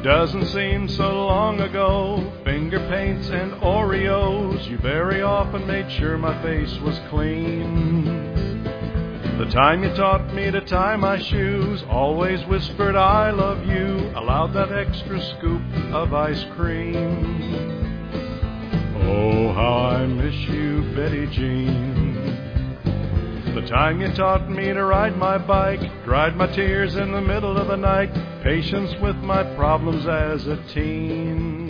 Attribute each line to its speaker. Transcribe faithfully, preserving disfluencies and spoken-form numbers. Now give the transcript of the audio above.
Speaker 1: Doesn't seem so long ago, finger paints and Oreos, you very often made sure my face was clean. The time you taught me to tie my shoes, always whispered I love you, allowed that extra scoop of ice cream. Oh, how I miss you, Betty Jean. The time you taught me to ride my bike, dried my tears in the middle of the night, patience with my problems as a teen.